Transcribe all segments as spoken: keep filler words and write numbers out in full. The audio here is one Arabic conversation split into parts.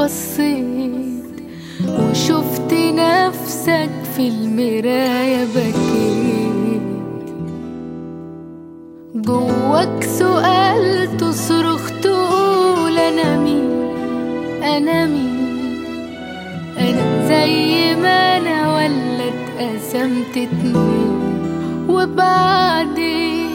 بصيت وشفت نفسك في المراية بكيت، جواك سؤال تصرخ تقول أنا مين، أنا مين، أنا زي ما أنا ولا اتقسمت اتنين. وبعدين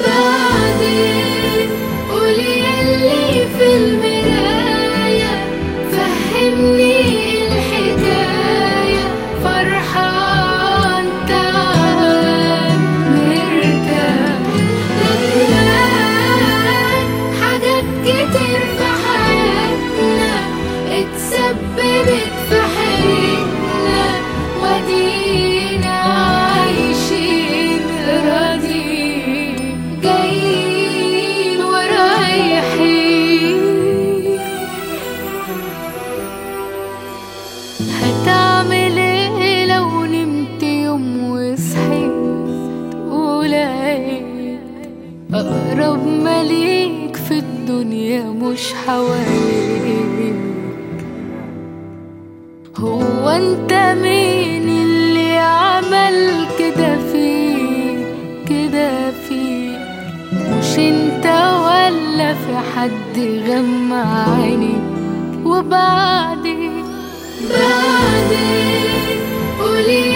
بعدين قولي ياللي في المراية فهمني الحكاية، فرحان تعال مرتاح ندمان، حاجات كتير في حياتنا اتسببت في حياتنا ودينا عايشين راضيين جايين ورايحين. هتعمل ايه لو نمت يوم وصحيت ولقيت أقرب مليك في الدنيا مش حواليك؟ هو انت مين اللي عمل كده فيك كده فيك؟ مش انت ولا في حد غمى عينيك؟ وبعدين بعدين قولي